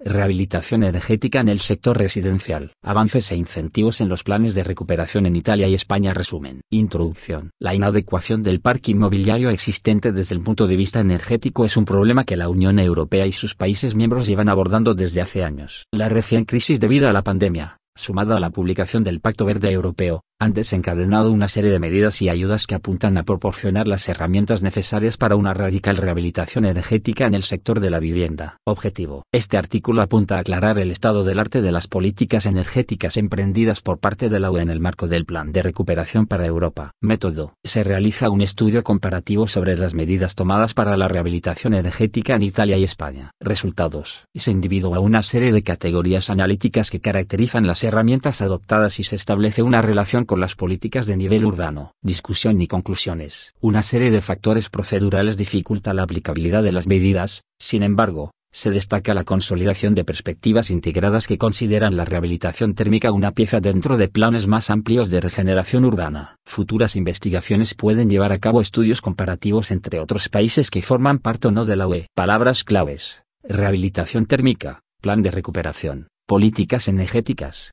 Rehabilitación energética en el sector residencial. Avances e incentivos en los planes de recuperación en Italia y España. Resumen. Introducción. La inadecuación del parque inmobiliario existente desde el punto de vista energético es un problema que la Unión Europea y sus países miembros llevan abordando desde hace años. La reciente crisis debido a la pandemia, sumada a la publicación del Pacto Verde Europeo, han desencadenado una serie de medidas y ayudas que apuntan a proporcionar las herramientas necesarias para una radical rehabilitación energética en el sector de la vivienda. Objetivo. Este artículo apunta a aclarar el estado del arte de las políticas energéticas emprendidas por parte de la UE en el marco del Plan de Recuperación para Europa. Método. Se realiza un estudio comparativo sobre las medidas tomadas para la rehabilitación energética en Italia y España. Resultados. Se individúa una serie de categorías analíticas que caracterizan las herramientas adoptadas y se establece una relación con las políticas de nivel urbano. Discusión y conclusiones. Una serie de factores procedurales dificulta la aplicabilidad de las medidas, sin embargo, se destaca la consolidación de perspectivas integradas que consideran la rehabilitación térmica una pieza dentro de planes más amplios de regeneración urbana. Futuras investigaciones pueden llevar a cabo estudios comparativos entre otros países que forman parte o no de la UE. Palabras claves. Rehabilitación térmica, plan de recuperación, políticas energéticas,